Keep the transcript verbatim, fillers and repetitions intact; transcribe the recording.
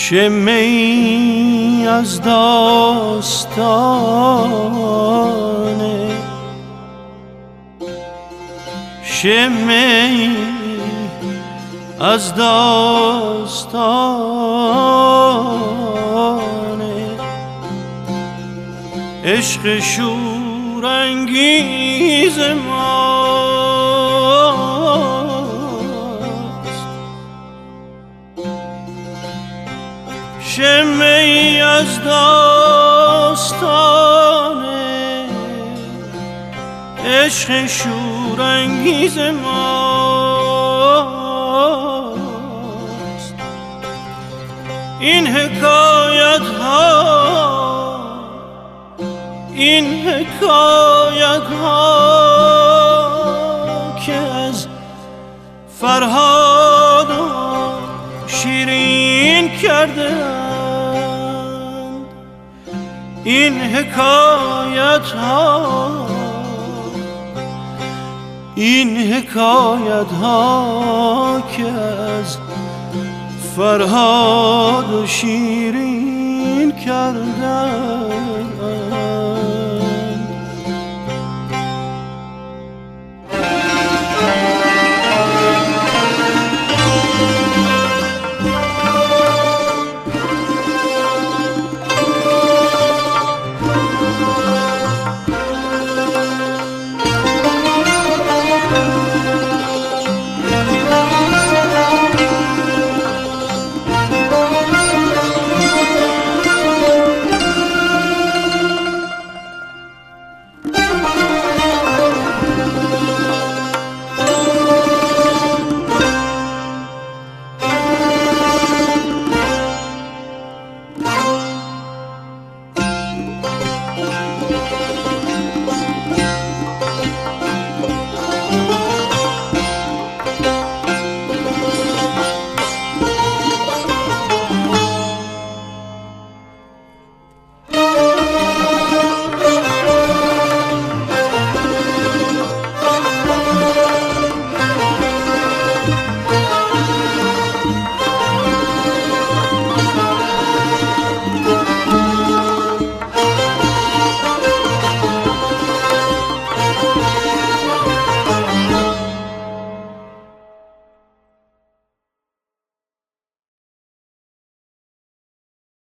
شمعی از داستانه، شمعی از داستانه، عشق شورانگیز ماست. شمعی از داستانه، عشق شورانگیز ماست. این حکایت ها، این حکایت ها که از فرهاد شیرین کردند، این حکایت ها، این حکایت ها که از فرهاد شیرین کردند.